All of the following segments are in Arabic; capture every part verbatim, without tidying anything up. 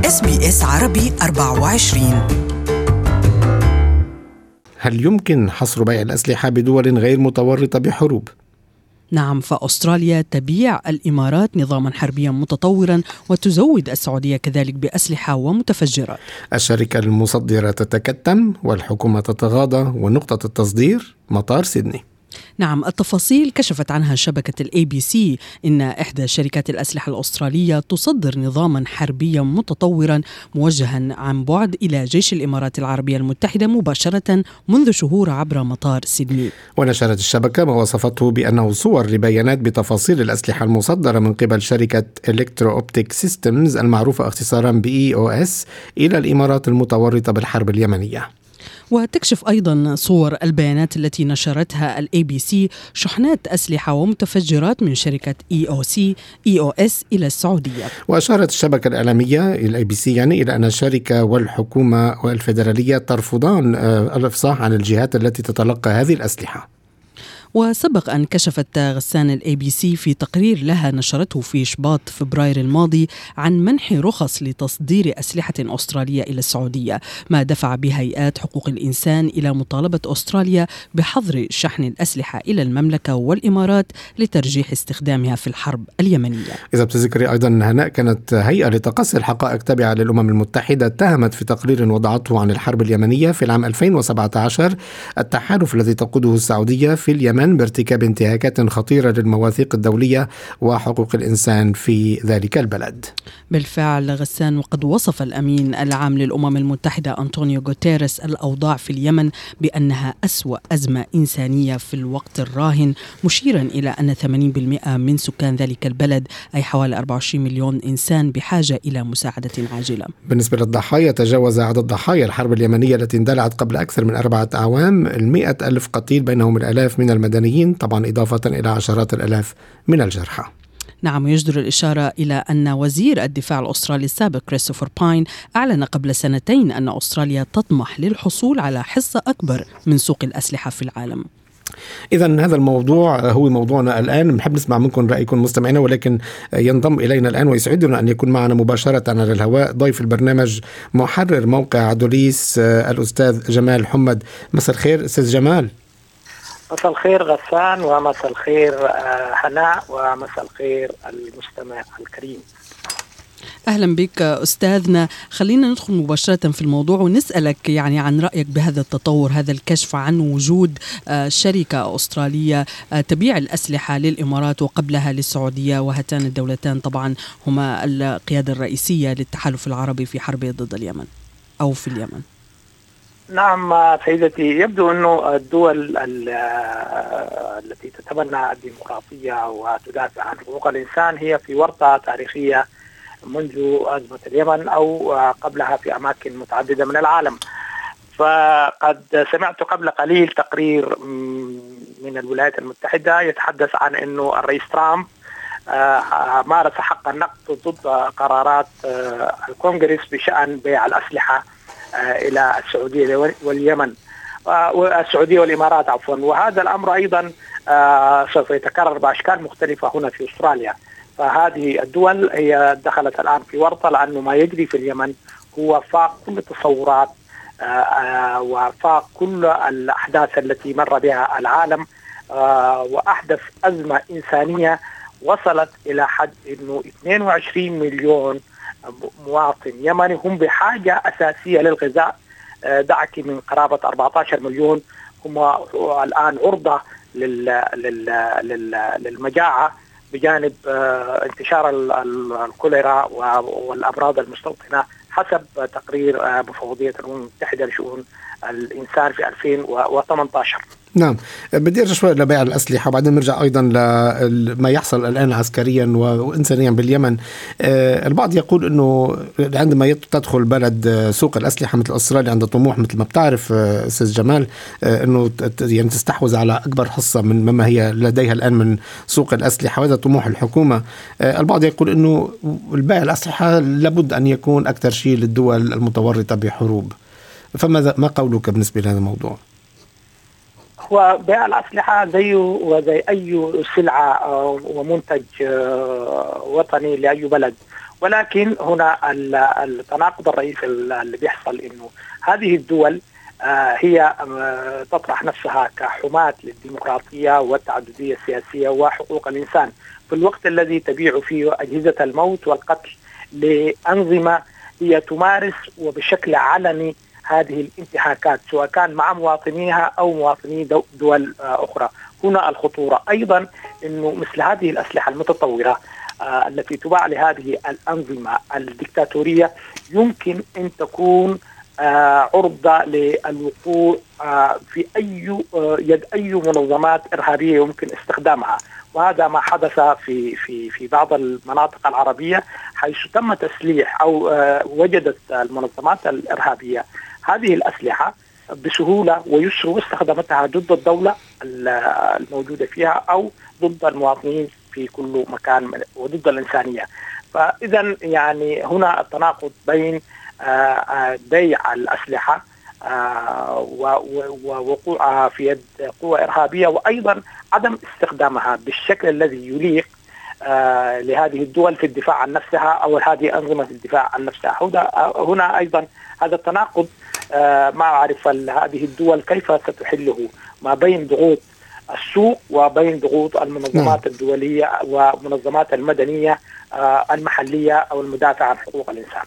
إس بي إس عربي أربعة وعشرين. هل يمكن حصر بيع الأسلحة بدول غير متورطة بحروب؟ نعم، فأستراليا تبيع الإمارات نظاما حربيا متطورا وتزود السعودية كذلك بأسلحة ومتفجرات. الشركة المصدرة تتكتم والحكومة تتغاضى، ونقطة التصدير مطار سيدني. نعم، التفاصيل كشفت عنها شبكة الإي بي سي إن إحدى شركات الأسلحة الأسترالية تصدر نظاما حربيا متطورا موجها عن بعد إلى جيش الإمارات العربية المتحدة مباشرة منذ شهور عبر مطار سيدني. ونشرت الشبكة ما وصفته بأنه صور لبيانات بتفاصيل الأسلحة المصدرة من قبل شركة إلكترو أوبتيك سيستمز المعروفة اختصارا ب إي أو إس إلى الإمارات المتورطة بالحرب اليمنية. وتكشف أيضا صور البيانات التي نشرتها الإي بي سي شحنات أسلحة ومتفجرات من شركة إي أو سي إي أو إس إلى السعودية. وأشارت الشبكة الإعلامية الإي بي سي يعني إلى أن الشركة والحكومة والفيدرالية ترفضان الإفصاح عن الجهات التي تتلقى هذه الأسلحة. وسبق أن كشفت غسان الإي بي سي في تقرير لها نشرته في شباط فبراير الماضي عن منح رخص لتصدير أسلحة أسترالية إلى السعودية، ما دفع بهيئات حقوق الإنسان إلى مطالبة أستراليا بحظر شحن الأسلحة إلى المملكة والإمارات لترجيح استخدامها في الحرب اليمنية. إذا بتذكري أيضا هناء، كانت هيئة لتقصي الحقائق تابعة للأمم المتحدة اتهمت في تقرير وضعته عن الحرب اليمنية في العام ألفين وسبعة عشر التحالف الذي تقوده السعودية في اليمن بارتكاب انتهاكات خطيرة للمواثيق الدولية وحقوق الإنسان في ذلك البلد. بالفعل غسان، وقد وصف الأمين العام للأمم المتحدة أنطونيو غوتيريس الأوضاع في اليمن بأنها أسوأ أزمة إنسانية في الوقت الراهن، مشيرا إلى أن ثمانين بالمئة من سكان ذلك البلد أي حوالي أربعة وعشرين مليون إنسان بحاجة إلى مساعدة عاجلة. بالنسبة للضحايا، تجاوز عدد ضحايا الحرب اليمنية التي اندلعت قبل أكثر من أربعة أعوام المئة ألف قتيل، بينهم الآلاف من المدنيين، طبعا إضافة إلى عشرات الآلاف من الجرحى. نعم، يجدر الإشارة إلى أن وزير الدفاع الأسترالي السابق كريستوفر باين أعلن قبل سنتين أن أستراليا تطمح للحصول على حصة أكبر من سوق الأسلحة في العالم. إذن هذا الموضوع هو موضوعنا الآن. نحب نسمع منكم رأيكم مستمعينا، ولكن ينضم إلينا الآن ويسعدنا أن يكون معنا مباشرة على الهواء ضيف البرنامج محرر موقع دوليس الأستاذ جمال حمد. مساء الخير أستاذ جمال. مساء الخير غسان، ومساء الخير هناء، ومساء الخير المستمع الكريم. أهلا بك أستاذنا. خلينا ندخل مباشرة في الموضوع ونسألك يعني عن رأيك بهذا التطور، هذا الكشف عن وجود شركة أسترالية تبيع الأسلحة للإمارات وقبلها للسعودية، وهاتان الدولتان طبعا هما القيادة الرئيسية للتحالف العربي في حربه ضد اليمن أو في اليمن. نعم سيدتي، يبدو أنه الدول التي تتبنى الديمقراطية وتدافع عن حقوق الإنسان هي في ورطة تاريخية منذ أزمة اليمن أو قبلها في أماكن متعددة من العالم. فقد سمعت قبل قليل تقرير من الولايات المتحدة يتحدث عن أنه الرئيس ترامب مارس حق النقد ضد قرارات الكونغرس بشأن بيع الأسلحة إلى السعودية واليمن والسعودية والإمارات عفوا. وهذا الأمر أيضا سوف يتكرر بأشكال مختلفة هنا في أستراليا. فهذه الدول هي دخلت الآن في ورطة، لأنه ما يجري في اليمن هو فاق كل التصورات وفاق كل الأحداث التي مر بها العالم، وأحدث أزمة إنسانية وصلت إلى حد أنه اثنين وعشرين مليون مواطن يمني هم بحاجة أساسية للغذاء، دعك من قرابة أربعة عشر مليون هم الآن عرضة للمجاعة، بجانب انتشار الكوليرا والأمراض المستوطنة حسب تقرير مفوضية الأمم المتحدة لشؤون الإنسان في ألفين وثمانية عشر. نعم، بدي أرجع شوي لبيع الأسلحة وبعدين نرجع أيضا لما يحصل الآن عسكريا وإنسانيا باليمن. البعض يقول أنه عندما تدخل بلد سوق الأسلحة مثل أستراليا عند طموح مثل ما بتعرف أستاذ جمال أنه يعني تستحوذ على أكبر حصة من مما هي لديها الآن من سوق الأسلحة، وهذا طموح الحكومة. البعض يقول أنه البيع الأسلحة لابد أن يكون أكثر شيء للدول المتورطة بحروب، فماذا ما قولك بالنسبة لهذا الموضوع؟ وبيع الأسلحة زيه وزي أي سلعة ومنتج وطني لأي بلد، ولكن هنا التناقض الرئيسي اللي بيحصل إنه هذه الدول هي تطرح نفسها كحماة للديمقراطية والتعددية السياسية وحقوق الإنسان في الوقت الذي تبيع فيه أجهزة الموت والقتل لأنظمة هي تمارس وبشكل علني هذه الانتهاكات سواء كان مع مواطنيها أو مواطني دول أخرى. هنا الخطورة أيضا أنه مثل هذه الأسلحة المتطورة التي تباع لهذه الأنظمة الدكتاتورية يمكن أن تكون عرضة للوقوع في أي يد أي منظمات إرهابية يمكن استخدامها، وهذا ما حدث في في في بعض المناطق العربية حيث تم تسليح أو وجدت المنظمات الإرهابية هذه الأسلحة بسهولة ويسر واستخدمتها ضد الدولة الموجودة فيها أو ضد المواطنين في كل مكان وضد الإنسانية. فإذا يعني هنا التناقض بين بيع الأسلحة ووقوعها في يد قوى إرهابية وأيضا عدم استخدامها بالشكل الذي يليق لهذه الدول في الدفاع عن نفسها أو هذه أنظمة الدفاع عن نفسها. هنا أيضا هذا التناقض ما أعرف هذه الدول كيف ستحله ما بين ضغوط السوق وبين ضغوط المنظمات الدولية ومنظمات المدنية المحلية أو المدافع عن حقوق الإنسان.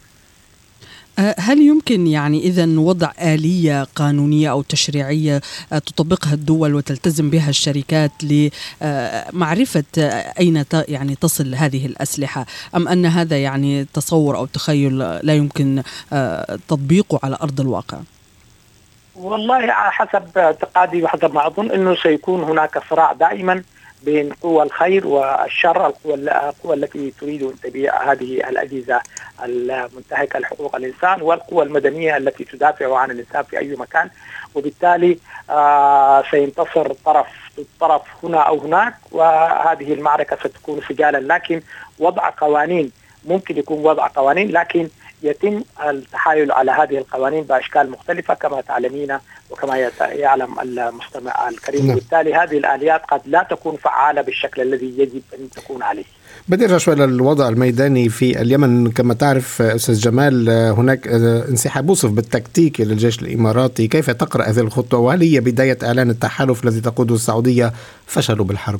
هل يمكن يعني إذن وضع آلية قانونية أو تشريعية تطبقها الدول وتلتزم بها الشركات لمعرفة أين يعني تصل هذه الأسلحة، أم أن هذا يعني تصور أو تخيل لا يمكن تطبيقه على أرض الواقع؟ والله على حسب اعتقادي وحسب ما أظن أنه سيكون هناك صراع دائما بين قوى الخير والشر، القوى التي تريد أن تبيع هذه الأجهزة المنتهكة لحقوق الإنسان والقوى المدنية التي تدافع عن الإنسان في أي مكان، وبالتالي آه سينتصر طرف طرف هنا أو هناك، وهذه المعركة ستكون سجالا. لكن وضع قوانين ممكن يكون وضع قوانين لكن يتم التحايل على هذه القوانين بأشكال مختلفة كما تعلمين وكما يعلم المستمع الكريم. وبالتالي هذه الآليات قد لا تكون فعالة بالشكل الذي يجب أن تكون عليه. بدي ارجع شوي للوضع الميداني في اليمن. كما تعرف أستاذ جمال هناك انسحاب وصف بالتكتيك للجيش الإماراتي، كيف تقرأ هذه الخطوة وهل هي بداية إعلان التحالف الذي تقوده السعودية فشلوا بالحرب؟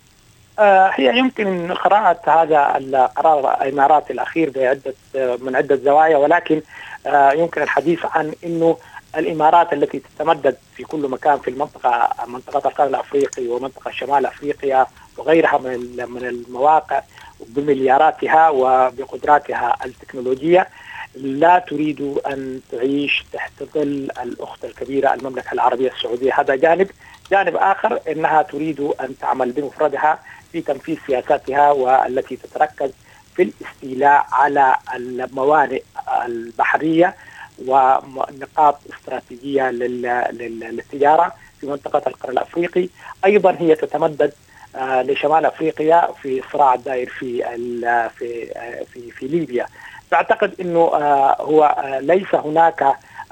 هي يمكن قراءة هذا القرار الإماراتي الأخير بعدة من عدة زوايا، ولكن يمكن الحديث عن إنه الإمارات التي تتمدد في كل مكان في المنطقة منطقة القرن الأفريقي ومنطقة شمال أفريقيا وغيرها من من المواقع بملياراتها وبقدراتها التكنولوجية لا تريد أن تعيش تحت ظل الأخت الكبيرة المملكة العربية السعودية. هذا جانب. جانب آخر أنها تريد أن تعمل بمفردها في تنفيذ سياساتها والتي تتركز في الاستيلاء على الموانئ البحرية ونقاط استراتيجية للتجارة في منطقة القرن الأفريقي. أيضا هي تتمدد لشمال أفريقيا في الصراع الدائر في في في, في ليبيا. أعتقد أنه هو ليس هناك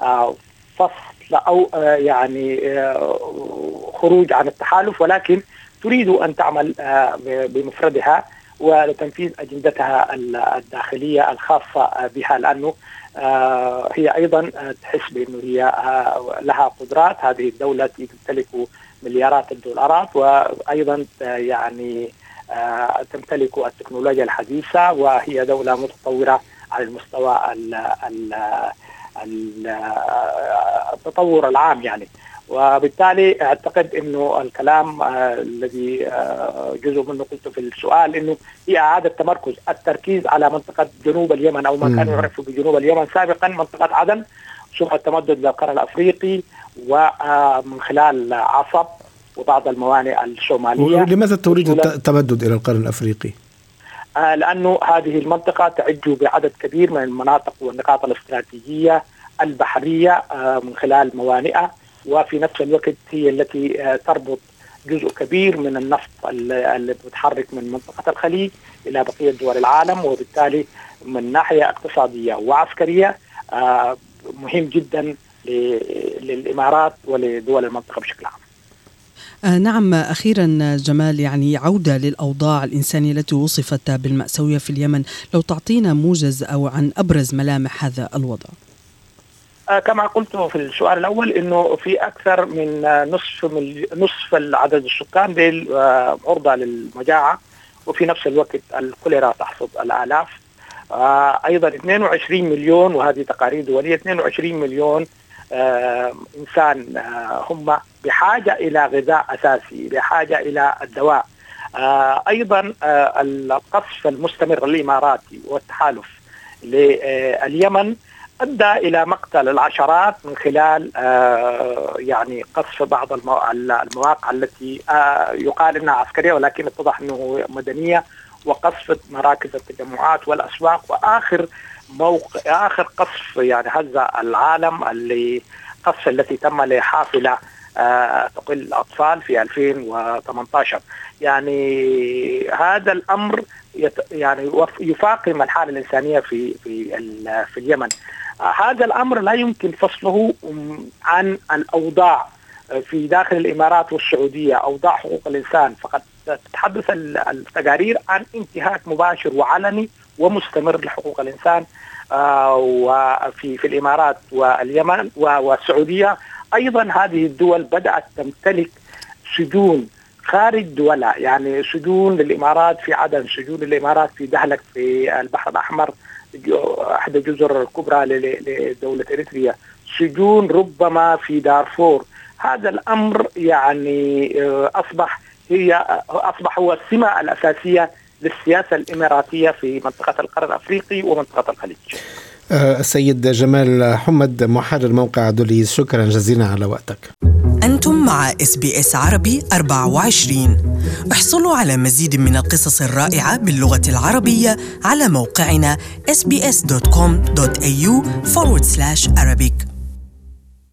فصل أو يعني خروج عن التحالف، ولكن تريد أن تعمل بمفردها ولتنفيذ أجندتها الداخلية الخاصة بها، لأنه هي أيضا تحس بأنه هي لها قدرات. هذه الدولة تمتلك مليارات الدولارات وأيضا يعني تمتلك التكنولوجيا الحديثة وهي دولة متطورة على المستوى التطور العام يعني. وبالتالي أعتقد أنه الكلام الذي جزء منه قلت في السؤال أنه هي إعادة تمركز التركيز على منطقة جنوب اليمن أو ما كان يعرف بجنوب اليمن سابقا منطقة عدن، ثم التمدد للقرن الأفريقي ومن خلال عصب وبعض الموانئ الشمالية. ولماذا تريد التمدد إلى القرن الأفريقي؟ لأنه هذه المنطقة تعج بعدد كبير من المناطق والنقاط الاستراتيجية البحرية من خلال موانئها، وفي نفس الوقت هي التي تربط جزء كبير من النفط اللي بتحرك من منطقة الخليج إلى بقية دول العالم، وبالتالي من ناحية اقتصادية وعسكرية مهم جدا للإمارات ولدول المنطقة بشكل عام. آه نعم، أخيرا جمال، يعني عودة للأوضاع الإنسانية التي وصفت بالمأساوية في اليمن، لو تعطينا موجز أو عن أبرز ملامح هذا الوضع. آه كما قلت في السؤال الأول أنه في أكثر من نصف نصف العدد السكان عرضة للمجاعة، وفي نفس الوقت الكوليرا تحصد الآلاف. آه أيضا اثنين وعشرين مليون، وهذه تقارير دولية، اثنين وعشرين مليون آه إنسان آه هم بحاجة إلى غذاء أساسي، بحاجة إلى الدواء. آه أيضا آه القصف المستمر الإماراتي والتحالف لليمن أدى إلى مقتل العشرات من خلال آه يعني قصف بعض المواقع التي آه يقال أنها عسكرية ولكن اتضح أنه مدنية، وقصف مراكز التجمعات والأسواق. وآخر موقع آخر قصف يعني هز العالم اللي قصف التي تم لحافلة آه تقل الأطفال في ألفين وثمانية عشر. يعني هذا الأمر يت يعني يفاقم الحالة الإنسانية في في في اليمن. آه هذا الأمر لا يمكن فصله عن الأوضاع في داخل الإمارات والسعودية، أوضاع حقوق الإنسان. فقد تتحدث التقارير عن انتهاك مباشر وعلني ومستمر لحقوق الإنسان آه وفي في الإمارات واليمن والسعودية. أيضا هذه الدول بدأت تمتلك سجون خارج دولها، يعني سجون للإمارات في عدن، سجون للإمارات في دهلك في البحر الأحمر، أحد الجزر الكبرى لدولة إريتريا، سجون ربما في دارفور. هذا الأمر يعني أصبح هي أصبح هو السمة الأساسية للسياسة الإماراتية في منطقة القرن الأفريقي ومنطقة الخليج. السيد جمال حمد، محرر موقع دوليز، شكرا جزيلا على وقتك. أنتم مع إس بي إس عربي أربعة وعشرين. احصلوا على مزيد من القصص الرائعة باللغة العربية على موقعنا إس بي إس دوت كوم دوت إيه يو فورورد سلاش أرابيك.